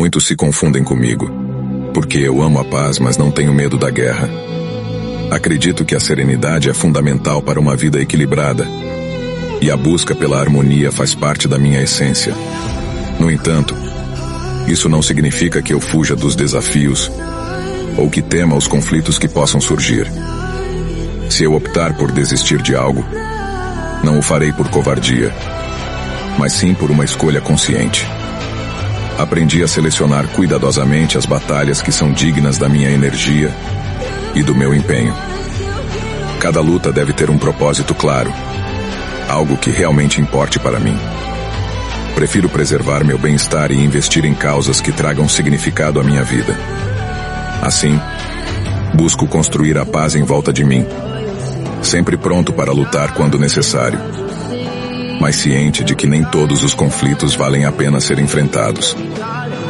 Muitos se confundem comigo, porque eu amo a paz, mas não tenho medo da guerra. Acredito que a serenidade é fundamental para uma vida equilibrada, e a busca pela harmonia faz parte da minha essência. No entanto, isso não significa que eu fuja dos desafios ou que tema os conflitos que possam surgir. Se eu optar por desistir de algo, não o farei por covardia, mas sim por uma escolha consciente. Aprendi a selecionar cuidadosamente as batalhas que são dignas da minha energia e do meu empenho. Cada luta deve ter um propósito claro, algo que realmente importe para mim. Prefiro preservar meu bem-estar e investir em causas que tragam significado à minha vida. Assim, busco construir a paz em volta de mim, sempre pronto para lutar quando necessário, mas ciente de que nem todos os conflitos valem a pena ser enfrentados.